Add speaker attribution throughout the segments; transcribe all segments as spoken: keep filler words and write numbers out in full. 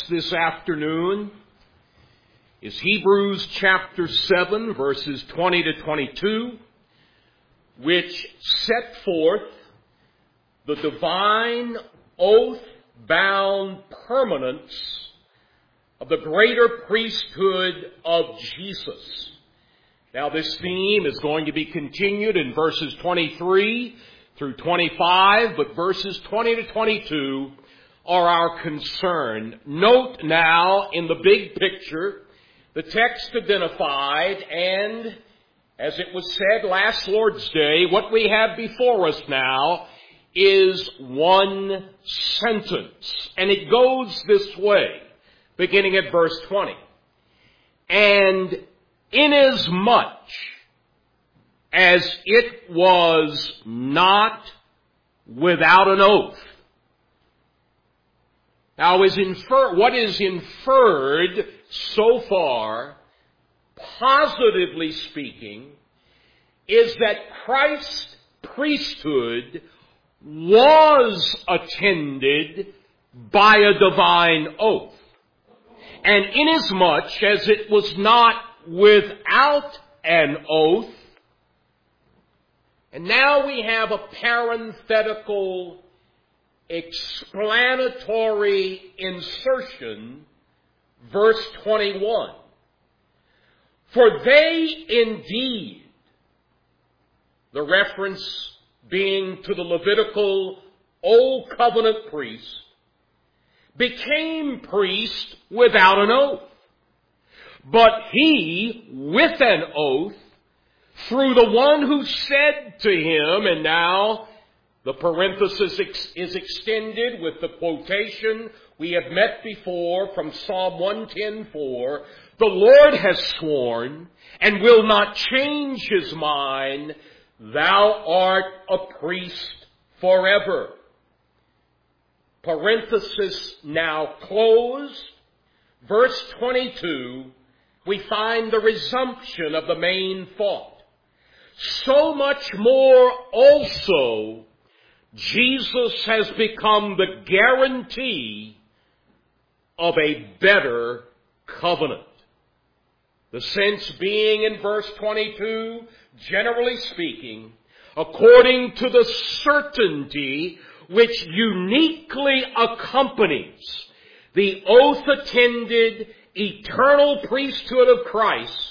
Speaker 1: this afternoon is Hebrews chapter seven, verses twenty to twenty-two, which set forth the divine oath-bound permanence of the greater priesthood of Jesus. Now, this theme is going to be continued in verses twenty-three through twenty-five, but verses twenty to twenty-two are our concern. Note now in the big picture, the text identified, and as it was said last Lord's Day, what we have before us now is one sentence. And it goes this way, beginning at verse twenty. And inasmuch as it was not without an oath. Now, is infer- what is inferred so far, positively speaking, is that Christ's priesthood was attended by a divine oath. And inasmuch as it was not without an oath, and now we have a parenthetical explanatory insertion, verse twenty-one. For they indeed, the reference being to the Levitical Old Covenant priest, became priest without an oath. But he, with an oath, through the one who said to him, and now the parenthesis is extended with the quotation we have met before from Psalm one ten four, the Lord has sworn and will not change his mind, thou art a priest forever. Parenthesis now closed. Verse twenty-two, we find the resumption of the main thought. So much more also, Jesus has become the guarantee of a better covenant. The sense being in verse twenty-two, generally speaking, according to the certainty which uniquely accompanies the oath-attended eternal priesthood of Christ.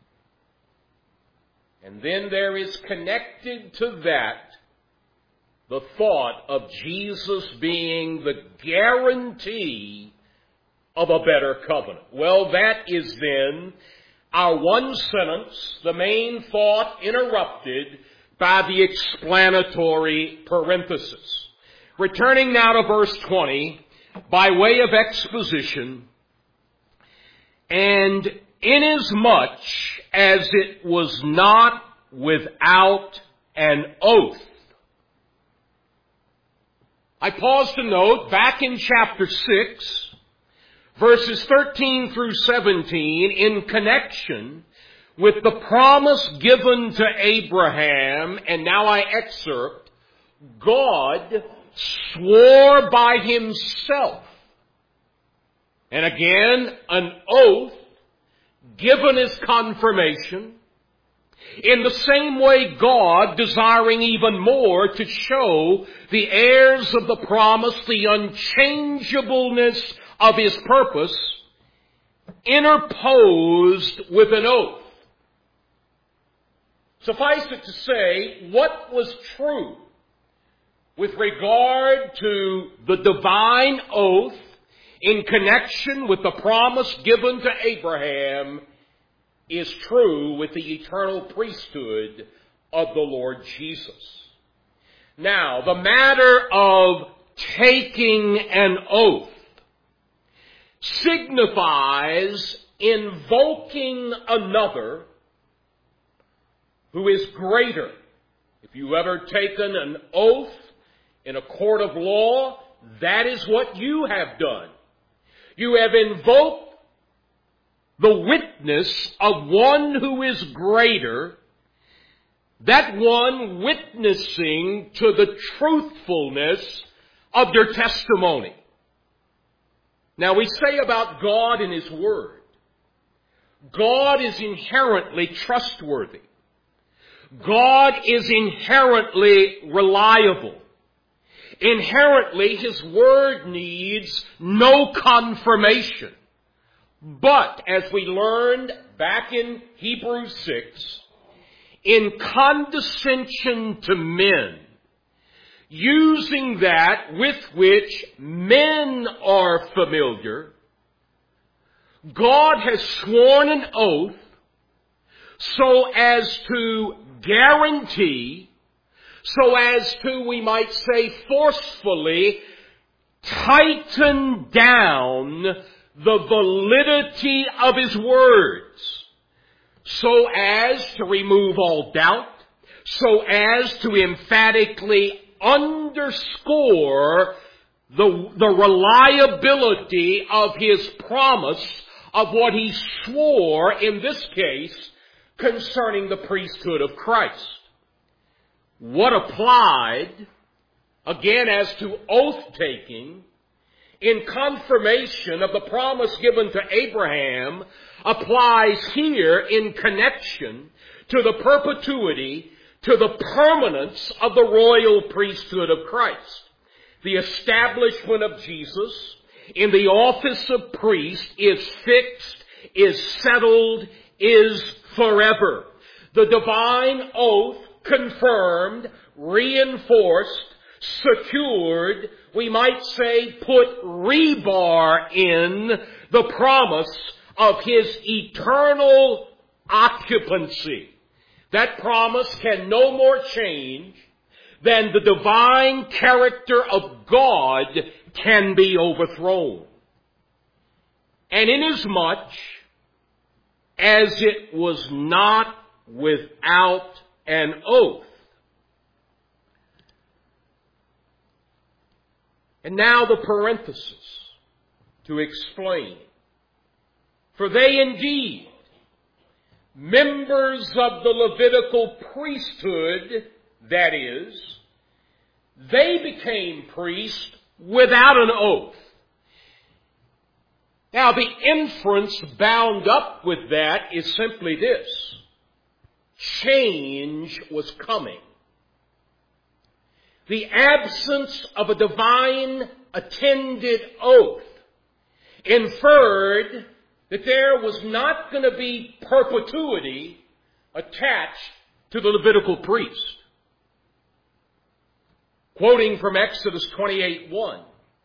Speaker 1: And then there is connected to that the thought of Jesus being the guarantee of a better covenant. Well, that is then our one sentence, the main thought interrupted by the explanatory parenthesis. Returning now to verse twenty, by way of exposition, and inasmuch as it was not without an oath. I pause to note, back in chapter six, verses thirteen through seventeen, in connection with the promise given to Abraham, and now I excerpt, God swore by himself. And again, an oath given as confirmation. In the same way, God, desiring even more to show the heirs of the promise the unchangeableness of his purpose, interposed with an oath. Suffice it to say, what was true with regard to the divine oath in connection with the promise given to Abraham is true with the eternal priesthood of the Lord Jesus. Now, the matter of taking an oath signifies invoking another who is greater. If you've ever taken an oath in a court of law, that is what you have done. You have invoked the witness of one who is greater, that one witnessing to the truthfulness of your testimony. Now we say about God and His Word, God is inherently trustworthy. God is inherently reliable. Inherently, His Word needs no confirmation. But, as we learned back in Hebrews six, in condescension to men, using that with which men are familiar, God has sworn an oath so as to guarantee, so as to, we might say forcefully, tighten down the validity of His words, so as to remove all doubt, so as to emphatically underscore the, the reliability of His promise of what He swore, in this case, concerning the priesthood of Christ. What applied, again as to oath-taking, in confirmation of the promise given to Abraham, applies here in connection to the perpetuity, to the permanence of the royal priesthood of Christ. The establishment of Jesus in the office of priest is fixed, is settled, is forever. The divine oath confirmed, reinforced, secured, we might say put rebar in the promise of His eternal occupancy. That promise can no more change than the divine character of God can be overthrown. And inasmuch as it was not without an oath. And now the parenthesis to explain. For they indeed, members of the Levitical priesthood, that is, they became priests without an oath. Now the inference bound up with that is simply this. Change was coming. The absence of a divine attended oath inferred that there was not going to be perpetuity attached to the Levitical priest. Quoting from Exodus twenty-eight one,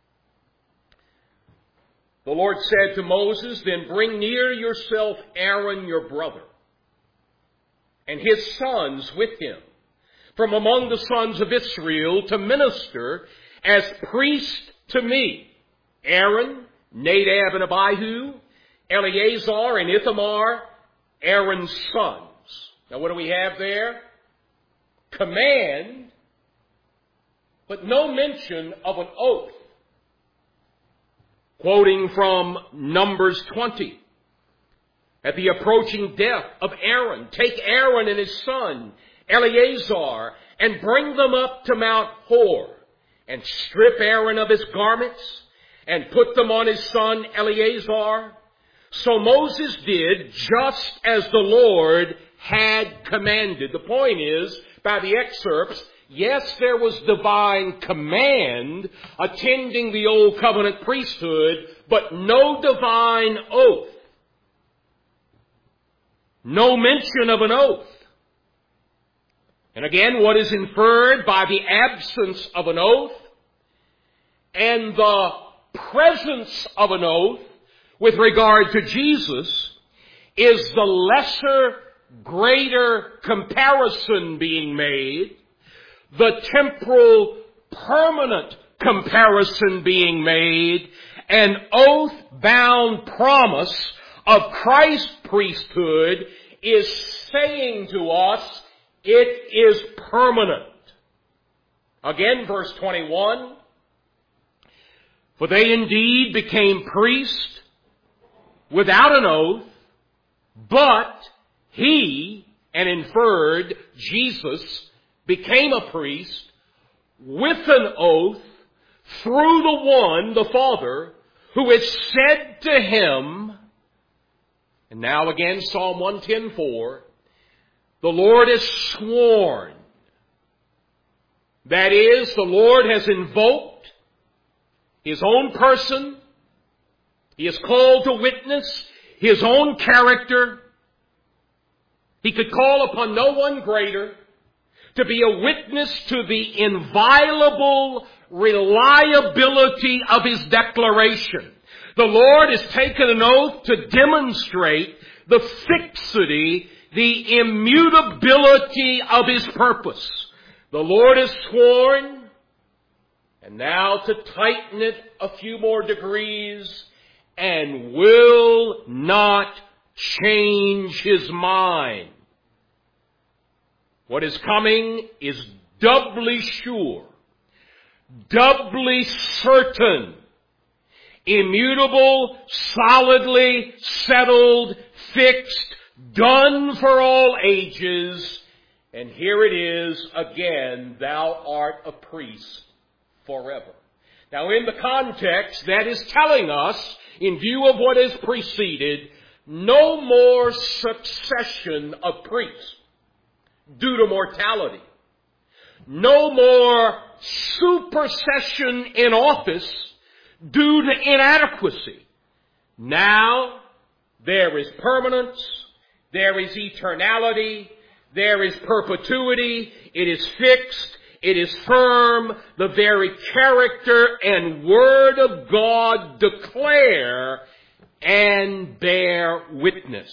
Speaker 1: the Lord said to Moses, "Then bring near yourself Aaron your brother, and his sons with him, from among the sons of Israel, to minister as priests to me. Aaron, Nadab and Abihu, Eleazar and Ithamar, Aaron's sons." Now what do we have there? Command, but no mention of an oath. Quoting from Numbers twenty, at the approaching death of Aaron, take Aaron and his son Eleazar and bring them up to Mount Hor, and strip Aaron of his garments and put them on his son Eleazar. So Moses did just as the Lord had commanded. The point is, by the excerpts, yes, there was divine command attending the Old Covenant priesthood, but no divine oath. No mention of an oath. And again, what is inferred by the absence of an oath and the presence of an oath with regard to Jesus is the lesser, greater comparison being made, the temporal, permanent comparison being made, an oath-bound promise of Christ's priesthood is saying to us, it is permanent. Again, verse twenty-one, for they indeed became priests without an oath, but he, and inferred Jesus, became a priest with an oath through the one, the Father, who has said to him, and now again Psalm one ten four, the Lord has sworn. That is, the Lord has invoked His own person. He has called to witness His own character. He could call upon no one greater to be a witness to the inviolable reliability of His declaration. The Lord has taken an oath to demonstrate the fixity, the immutability of His purpose. The Lord has sworn, and now to tighten it a few more degrees, and will not change His mind. What is coming is doubly sure, doubly certain, immutable, solidly settled, fixed, done for all ages. And here it is again, thou art a priest forever. Now in the context, that is telling us, in view of what has preceded, no more succession of priests due to mortality. No more supersession in office due to inadequacy. Now there is permanence, there is eternality, there is perpetuity, it is fixed, it is firm. The very character and word of God declare and bear witness.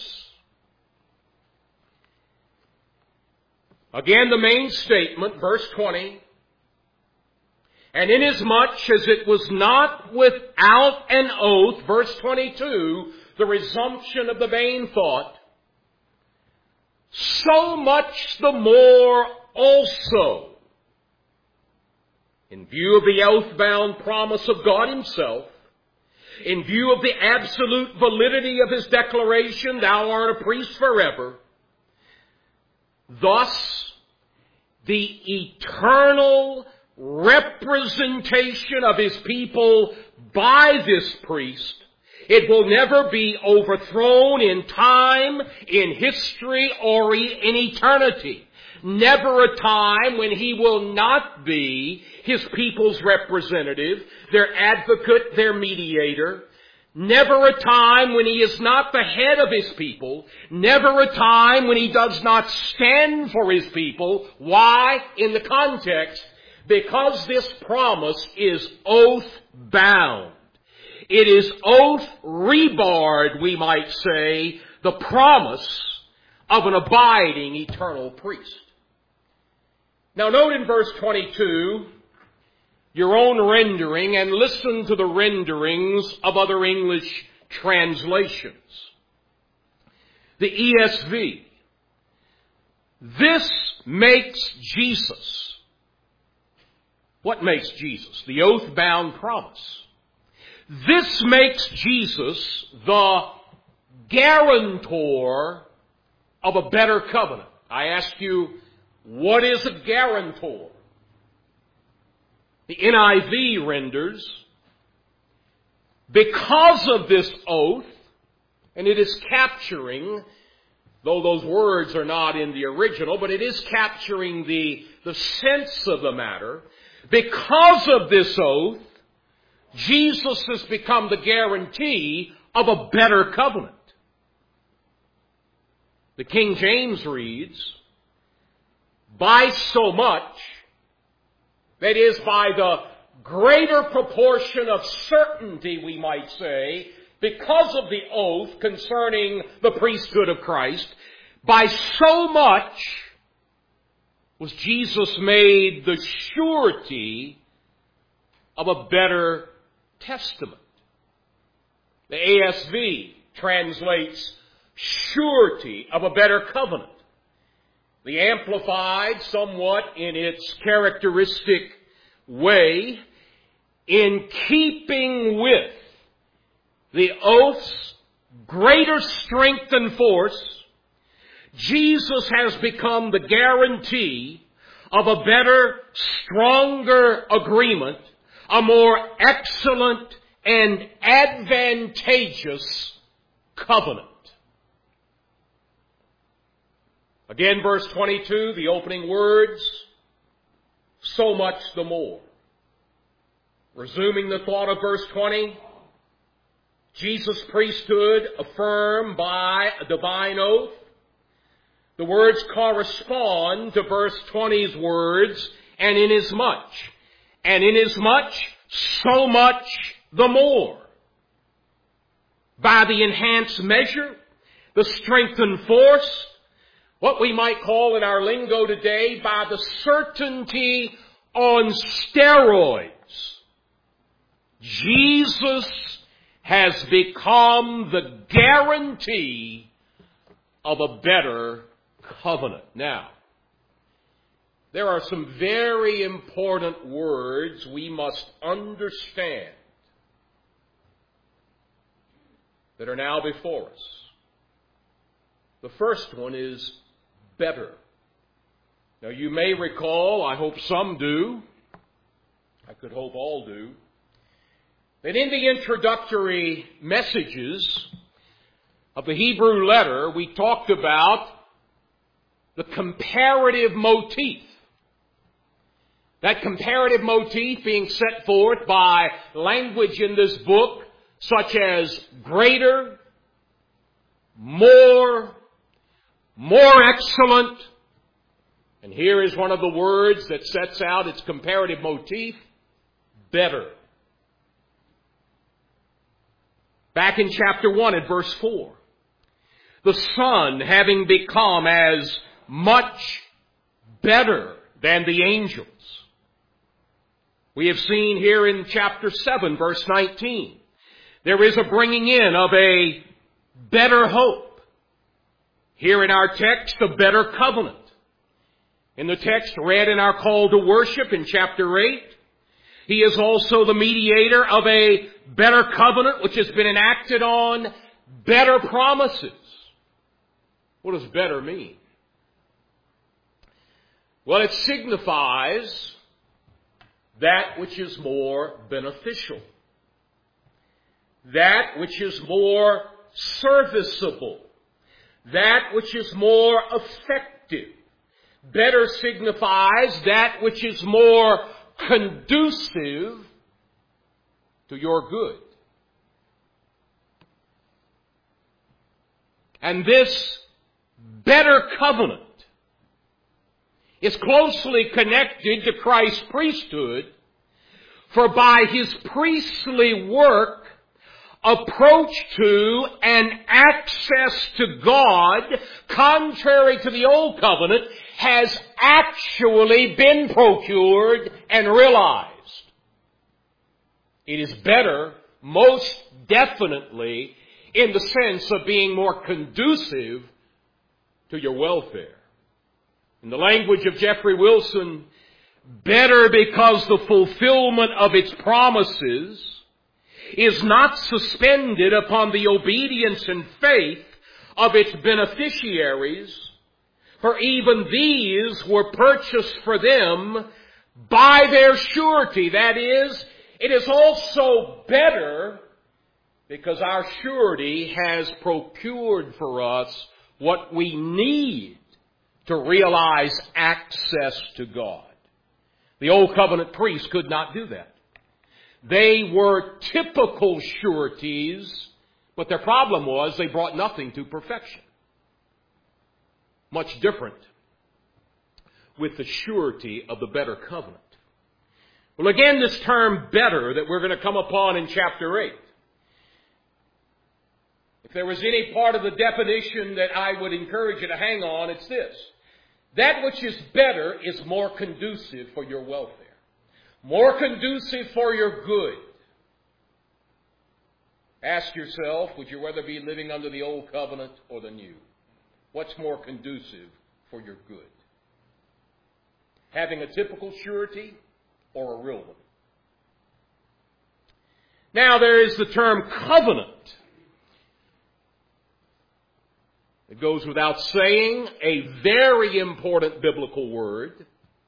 Speaker 1: Again, the main statement, verse twenty. And inasmuch as it was not without an oath, verse twenty-two, the resumption of the main thought, so much the more also, in view of the oath-bound promise of God Himself, in view of the absolute validity of His declaration, thou art a priest forever, thus the eternal representation of His people by this priest, it will never be overthrown in time, in history, or in eternity. Never a time when He will not be His people's representative, their advocate, their mediator. Never a time when He is not the head of His people. Never a time when He does not stand for His people. Why? In the context, because this promise is oath-bound. It is oath-rebarred, we might say, the promise of an abiding eternal priest. Now note in verse twenty-two, your own rendering, and listen to the renderings of other English translations. The E S V. This makes Jesus. What makes Jesus? The oath-bound promise. This makes Jesus the guarantor of a better covenant. I ask you, what is a guarantor? The N I V renders, because of this oath, and it is capturing, though those words are not in the original, but it is capturing the, the sense of the matter. Because of this oath, Jesus has become the guarantee of a better covenant. The King James reads, by so much, that is, by the greater proportion of certainty, we might say, because of the oath concerning the priesthood of Christ, by so much was Jesus made the surety of a better testament. The A S V translates surety of a better covenant. The Amplified, somewhat in its characteristic way, in keeping with the oath's greater strength and force, Jesus has become the guarantee of a better, stronger agreement, a more excellent and advantageous covenant. Again, verse twenty-two, the opening words, so much the more. Resuming the thought of verse twenty, Jesus' priesthood affirmed by a divine oath. The words correspond to verse twenty's words, and inasmuch. And inasmuch, so much the more. By the enhanced measure, the strengthened force, what we might call in our lingo today, by the certainty on steroids. Jesus has become the guarantee of a better covenant. Now, there are some very important words we must understand that are now before us. The first one is better. Now, you may recall, I hope some do, I could hope all do, that in the introductory messages of the Hebrew letter, we talked about the comparative motif. That comparative motif being set forth by language in this book, such as greater, more, more excellent. And here is one of the words that sets out its comparative motif, better. Back in chapter one at verse four. The Son having become as much better than the angels. We have seen here in chapter seven, verse nineteen, there is a bringing in of a better hope. Here in our text, a better covenant. In the text read in our call to worship in chapter eight, He is also the mediator of a better covenant which has been enacted on better promises. What does better mean? Well, it signifies that which is more beneficial. That which is more serviceable. That which is more effective. Better signifies that which is more conducive to your good. And this better covenant is closely connected to Christ's priesthood, for by His priestly work, approach to and access to God, contrary to the old covenant, has actually been procured and realized. It is better, most definitely, in the sense of being more conducive to your welfare. In the language of Jeffrey Wilson, better because the fulfillment of its promises is not suspended upon the obedience and faith of its beneficiaries, for even these were purchased for them by their surety. That is, it is also better because our surety has procured for us what we need to realize access to God. The old covenant priests could not do that. They were typical sureties, but their problem was they brought nothing to perfection. Much different with the surety of the better covenant. Well, again, this term better that we're going to come upon in chapter eight. If there was any part of the definition that I would encourage you to hang on, it's this. That which is better is more conducive for your welfare. More conducive for your good. Ask yourself, would you rather be living under the old covenant or the new? What's more conducive for your good? Having a typical surety or a real one? Now there is the term covenant. It goes without saying, a very important biblical word.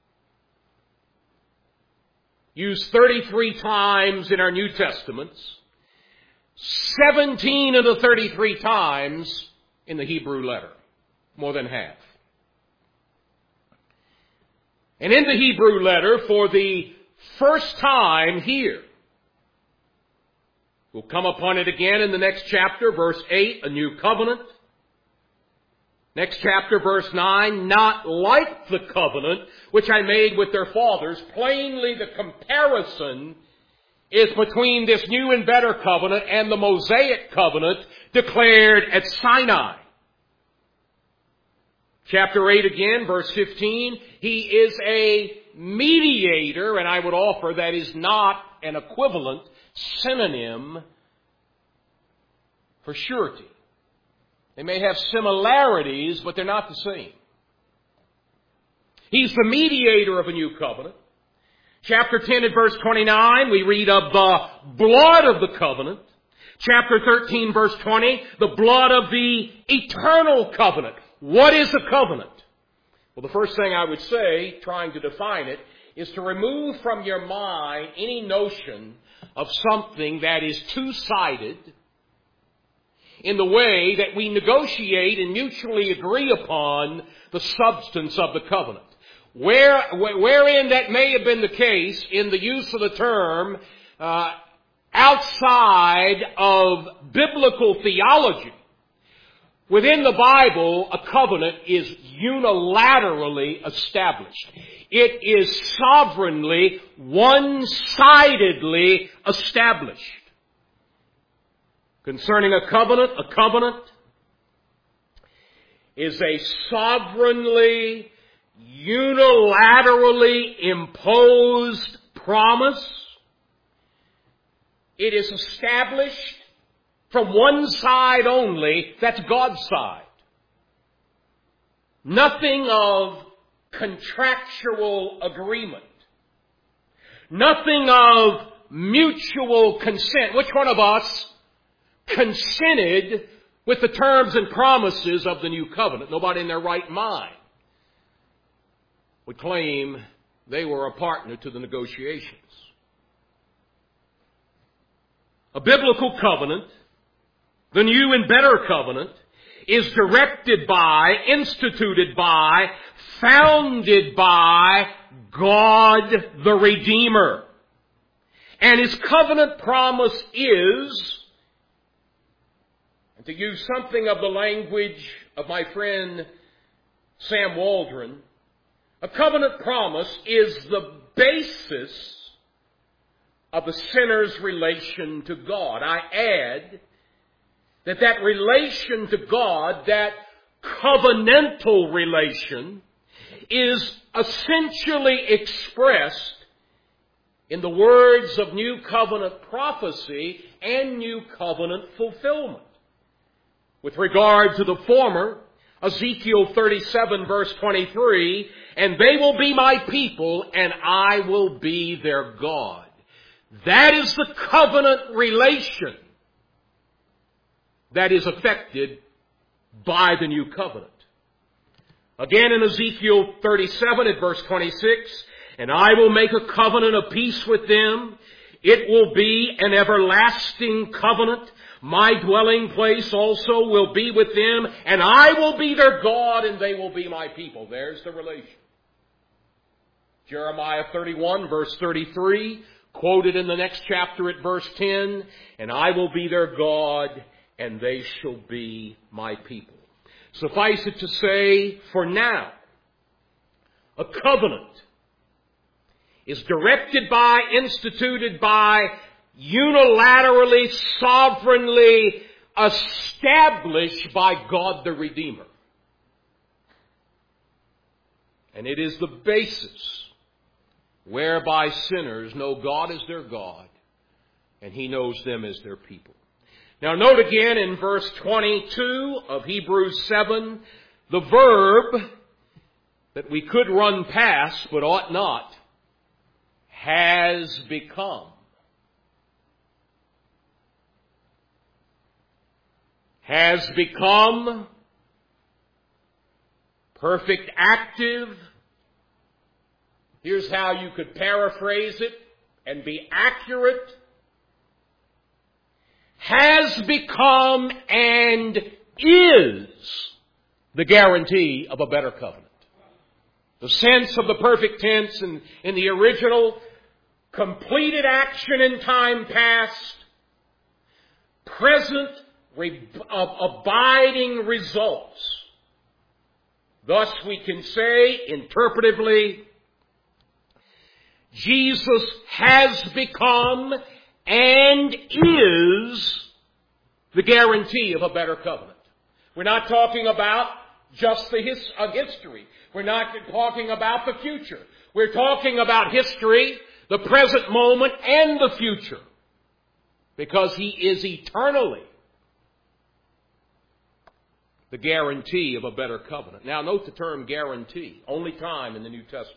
Speaker 1: Used thirty-three times in our New Testaments. seventeen of the thirty-three times in the Hebrew letter. More than half. And in the Hebrew letter, for the first time here, we'll come upon it again in the next chapter, verse eight, a new covenant. Next chapter, verse nine, not like the covenant which I made with their fathers. Plainly, the comparison is between this new and better covenant and the Mosaic covenant declared at Sinai. Chapter eight again, verse fifteen, He is a mediator, and I would offer that is not an equivalent synonym for surety. They may have similarities, but they're not the same. He's the mediator of a new covenant. Chapter ten and verse twenty-nine, we read of the blood of the covenant. Chapter thirteen, verse twenty, the blood of the eternal covenant. What is a covenant? Well, the first thing I would say, trying to define it, is to remove from your mind any notion of something that is two-sided in the way that we negotiate and mutually agree upon the substance of the covenant. Where, wherein that may have been the case in the use of the term uh, outside of biblical theology, within the Bible, a covenant is unilaterally established. It is sovereignly, one-sidedly established. Concerning a covenant, a covenant is a sovereignly, unilaterally imposed promise. It is established from one side only, that's God's side. Nothing of contractual agreement. Nothing of mutual consent. Which one of us consented with the terms and promises of the new covenant? Nobody in their right mind would claim they were a partner to the negotiations. A biblical covenant, the new and better covenant, is directed by, instituted by, founded by God the Redeemer. And His covenant promise is, and to use something of the language of my friend Sam Waldron, a covenant promise is the basis of the sinner's relation to God. I add that that relation to God, that covenantal relation, is essentially expressed in the words of New Covenant prophecy and New Covenant fulfillment. With regard to the former, Ezekiel thirty-seven verse twenty-three, and they will be my people, and I will be their God. That is the covenant relation that is affected by the new covenant. Again in Ezekiel thirty-seven at verse twenty-six, and I will make a covenant of peace with them. It will be an everlasting covenant. My dwelling place also will be with them, and I will be their God, and they will be my people. There's the relation. Jeremiah thirty-one verse thirty-three, quoted in the next chapter at verse ten, and I will be their God, and they shall be my people. Suffice it to say, for now, a covenant is directed by, instituted by, unilaterally, sovereignly established by God the Redeemer. And it is the basis whereby sinners know God as their God, and He knows them as their people. Now note again in verse twenty-two of Hebrews seven, the verb that we could run past but ought not, has become. Has become perfect active. Here's how you could paraphrase it and be accurate. has become and is the guarantee of a better covenant. The sense of the perfect tense in, in the original, completed action in time past, present re- abiding results. Thus we can say, interpretively, Jesus has become and is the guarantee of a better covenant. We're not talking about just the his, uh, history. We're not talking about the future. We're talking about history, the present moment, and the future. Because He is eternally the guarantee of a better covenant. Now note the term guarantee. Only time in the New Testament.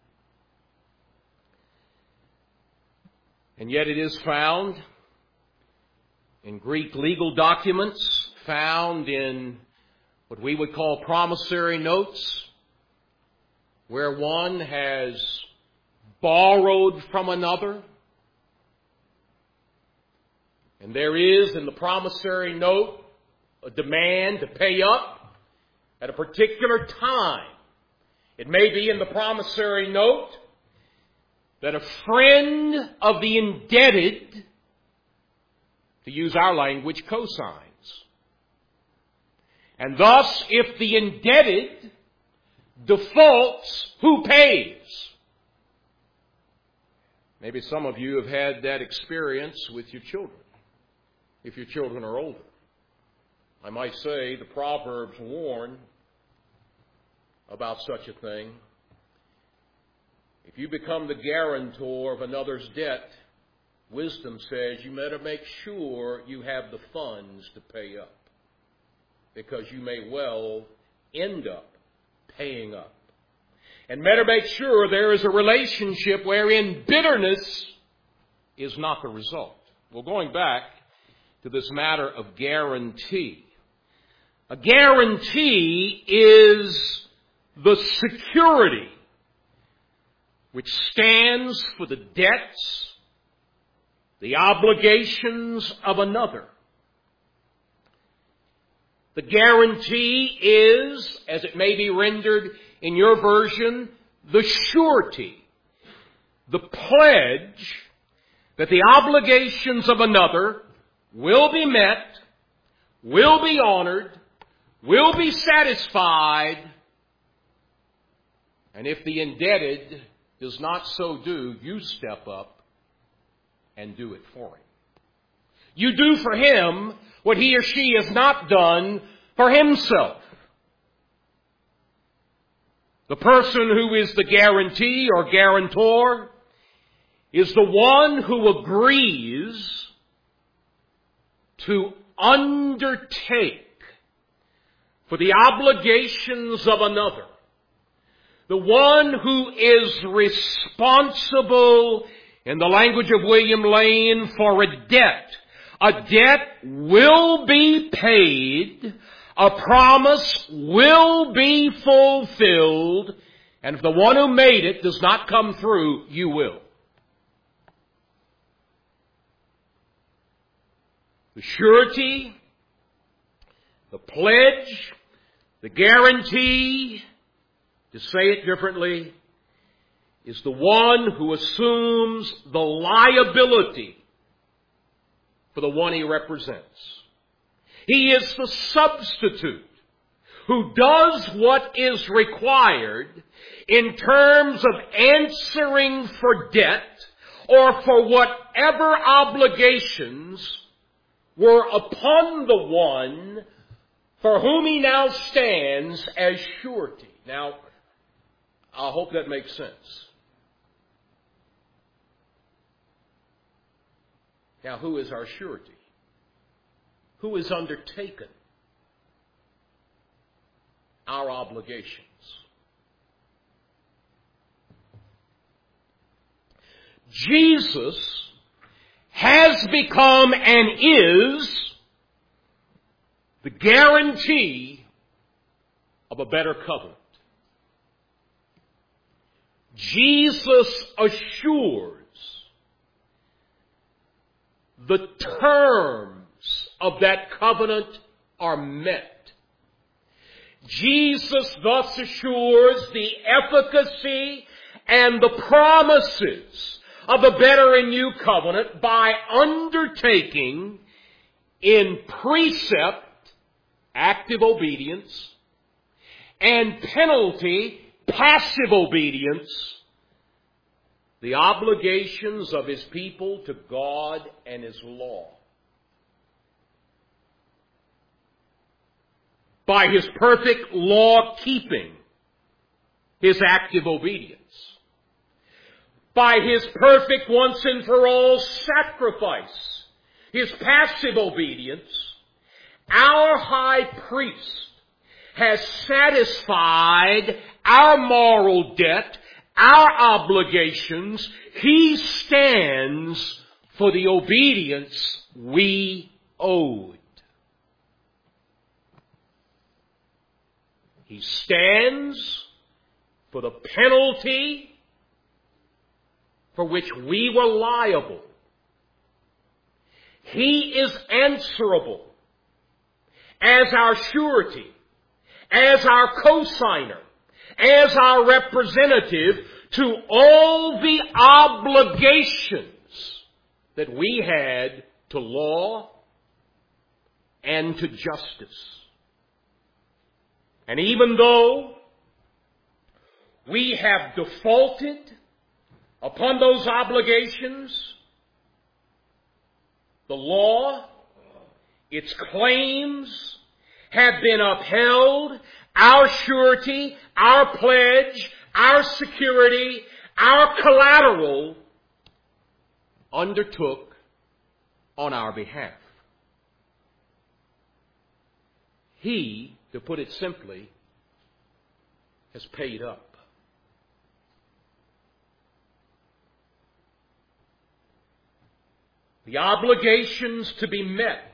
Speaker 1: And yet it is found in Greek legal documents, found in what we would call promissory notes, where one has borrowed from another. And there is in the promissory note a demand to pay up at a particular time. It may be in the promissory note that a friend of the indebted, to use our language, cosigns. And thus, if the indebted defaults, who pays? Maybe some of you have had that experience with your children, if your children are older. I might say the Proverbs warn about such a thing. If you become the guarantor of another's debt, wisdom says you better make sure you have the funds to pay up, because you may well end up paying up. And better make sure there is a relationship wherein bitterness is not the result. Well, going back to this matter of guarantee. A guarantee is the security which stands for the debts, the obligations of another. The guarantee is, as it may be rendered in your version, the surety, the pledge that the obligations of another will be met, will be honored, will be satisfied, and if the indebted does not so do, you step up and do it for him. You do for him what he or she has not done for himself. The person who is the guarantee or guarantor is the one who agrees to undertake for the obligations of another. The one who is responsible, in the language of William Lane, for a debt. A debt will be paid, a promise will be fulfilled, and if the one who made it does not come through, you will. The surety, the pledge, the guarantee, to say it differently, is the one who assumes the liability for the one he represents. He is the substitute who does what is required in terms of answering for debt or for whatever obligations were upon the one for whom he now stands as surety. Now, I hope that makes sense. Now, who is our surety? Who has undertaken our obligations? Jesus has become and is the guarantee of a better covenant. Jesus assures the terms of that covenant are met. Jesus thus assures the efficacy and the promises of the better and new covenant by undertaking in precept, active obedience, and penalty, passive obedience, the obligations of His people to God and His law. By His perfect law-keeping, His active obedience. By His perfect once-and-for-all sacrifice, His passive obedience, our high priest has satisfied our moral debt, our obligations. He stands for the obedience we owed. He stands for the penalty for which we were liable. He is answerable as our surety, as our cosigner, as our representative to all the obligations that we had to law and to justice. And even though we have defaulted upon those obligations, the law, its claims have been upheld. Our surety, our pledge, our security, our collateral undertook on our behalf. He, to put it simply, has paid up. The obligations to be met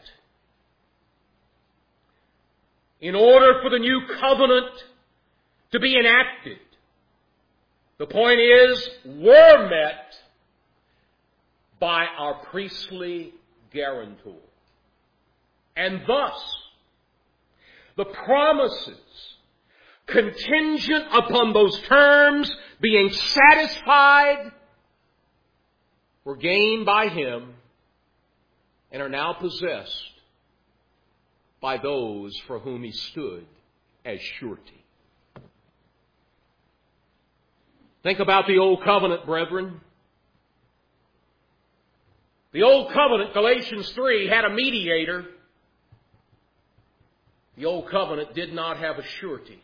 Speaker 1: in order for the new covenant to be enacted, the point is, were met by our priestly guarantor. And thus, the promises contingent upon those terms being satisfied were gained by Him and are now possessed by those for whom He stood as surety. Think about the Old Covenant, brethren. The Old Covenant, Galatians three, had a mediator. The Old Covenant did not have a surety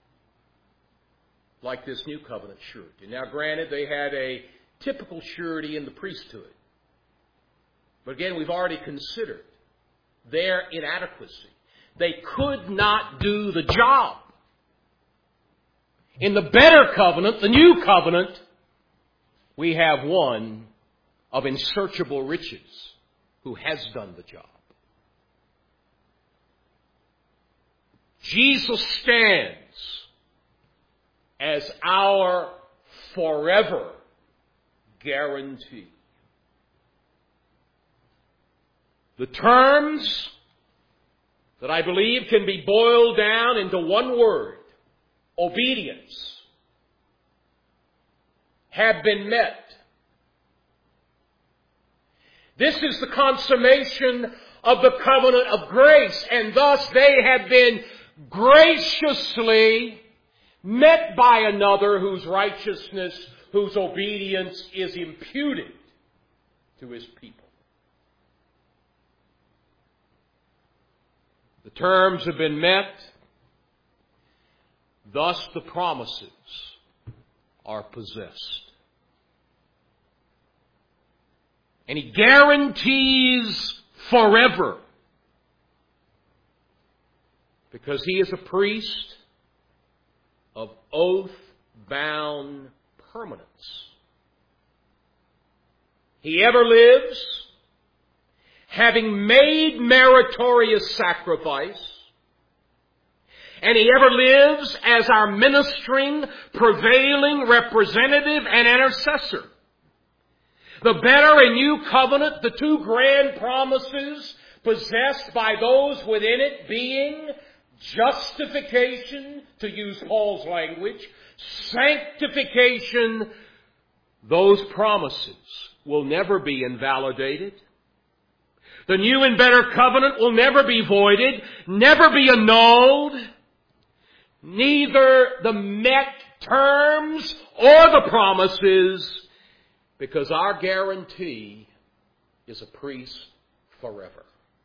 Speaker 1: like this New Covenant surety. Now, granted, they had a typical surety in the priesthood. But again, we've already considered their inadequacy. They could not do the job. In the better covenant, the New Covenant, we have one of unsearchable riches who has done the job. Jesus stands as our forever guarantee. The terms that I believe can be boiled down into one word, obedience, have been met. This is the consummation of the covenant of grace, and thus they have been graciously met by another whose righteousness, whose obedience is imputed to His people. The terms have been met, thus the promises are possessed. And He guarantees forever, because He is a priest of oath-bound permanence. He ever lives, having made meritorious sacrifice, and He ever lives as our ministering, prevailing representative and intercessor. The better and new covenant, the two grand promises possessed by those within it, being justification, to use Paul's language, sanctification, those promises will never be invalidated. The new and better covenant will never be voided, never be annulled. Neither the met terms or the promises, because our guarantee is a priest forever.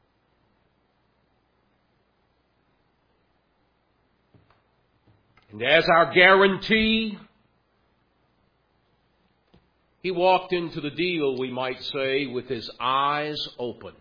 Speaker 1: And as our guarantee, he walked into the deal, we might say, with his eyes open.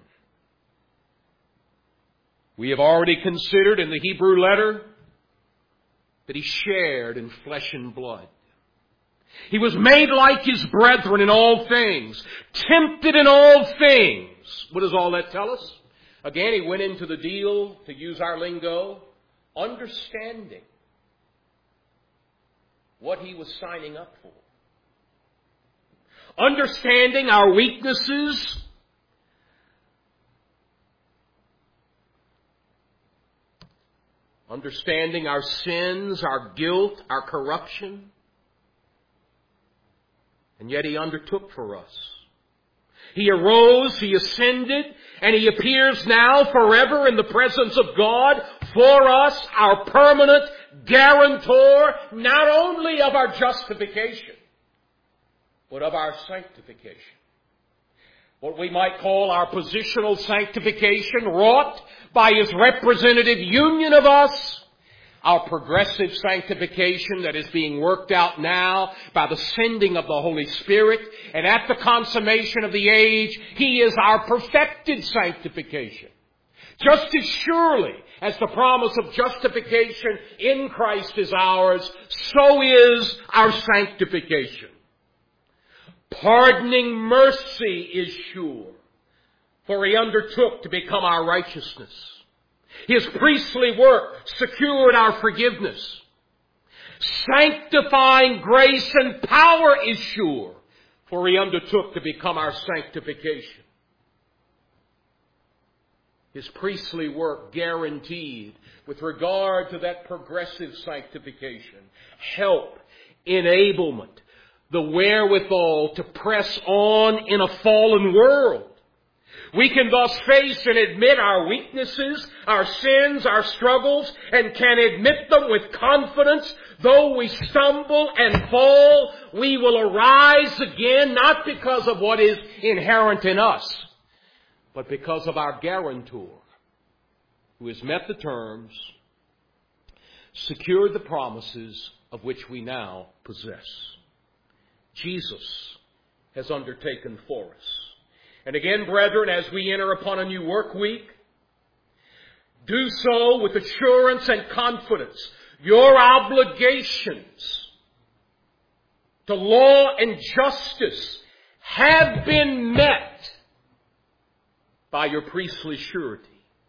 Speaker 1: We have already considered in the Hebrew letter that he shared in flesh and blood. He was made like his brethren in all things, tempted in all things. What does all that tell us? Again, he went into the deal, to use our lingo, understanding what he was signing up for. Understanding our weaknesses, understanding our sins, our guilt, our corruption. And yet he undertook for us. He arose, he ascended, and he appears now forever in the presence of God for us, our permanent guarantor, not only of our justification, but of our sanctification. What we might call our positional sanctification, wrought by his representative union of us. Our progressive sanctification that is being worked out now by the sending of the Holy Spirit. And at the consummation of the age, he is our perfected sanctification. Just as surely as the promise of justification in Christ is ours, so is our sanctification. Pardoning mercy is sure, for he undertook to become our righteousness. His priestly work secured our forgiveness. Sanctifying grace and power is sure, for he undertook to become our sanctification. His priestly work guaranteed, with regard to that progressive sanctification, help, enablement, the wherewithal to press on in a fallen world. We can thus face and admit our weaknesses, our sins, our struggles, and can admit them with confidence. Though we stumble and fall, we will arise again, not because of what is inherent in us, but because of our guarantor, who has met the terms, secured the promises of which we now possess. Jesus has undertaken for us. And again, brethren, as we enter upon a new work week, do so with assurance and confidence. Your obligations to law and justice have been met by your priestly surety.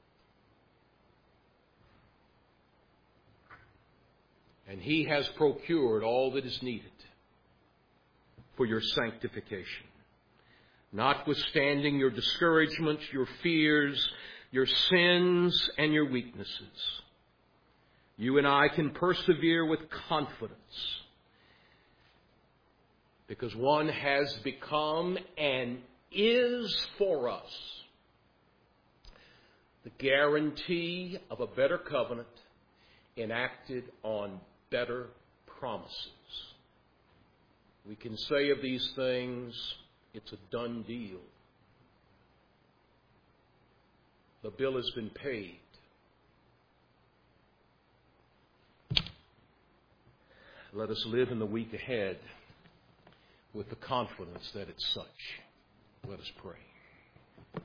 Speaker 1: And he has procured all that is needed for your sanctification. Notwithstanding your discouragements, your fears, your sins, and your weaknesses, you and I can persevere with confidence, because one has become and is for us the guarantee of a better covenant enacted on better promises. We can say of these things, it's a done deal. The bill has been paid. Let us live in the week ahead with the confidence that it's such. Let us pray.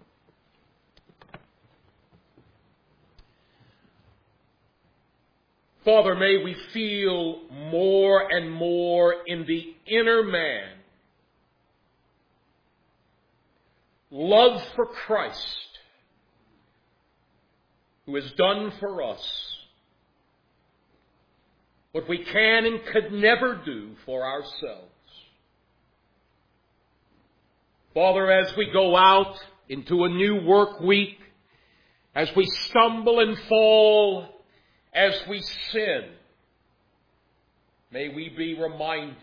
Speaker 1: Father, may we feel more and more in the inner man love for Christ, who has done for us what we can and could never do for ourselves. Father, as we go out into a new work week, as we stumble and fall, as we sin, may we be reminded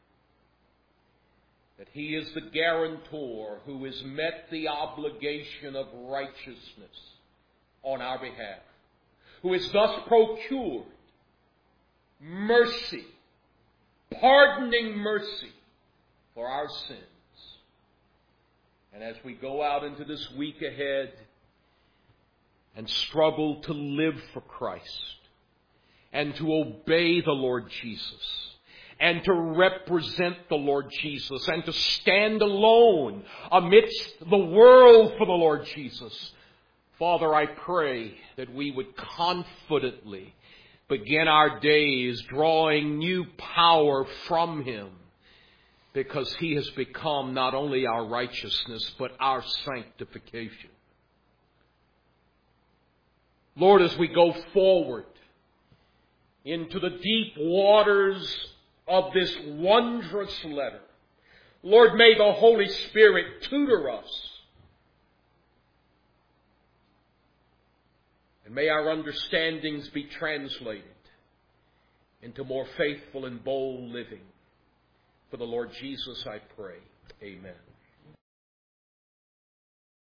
Speaker 1: that He is the guarantor who has met the obligation of righteousness on our behalf, who has thus procured mercy, pardoning mercy for our sins. And as we go out into this week ahead and struggle to live for Christ and to obey the Lord Jesus and to represent the Lord Jesus and to stand alone amidst the world for the Lord Jesus, Father, I pray that we would confidently begin our days drawing new power from Him, because He has become not only our righteousness, but our sanctification. Lord, as we go forward into the deep waters of this wondrous letter, Lord, may the Holy Spirit tutor us. And may our understandings be translated into more faithful and bold living. For the Lord Jesus, I pray. Amen.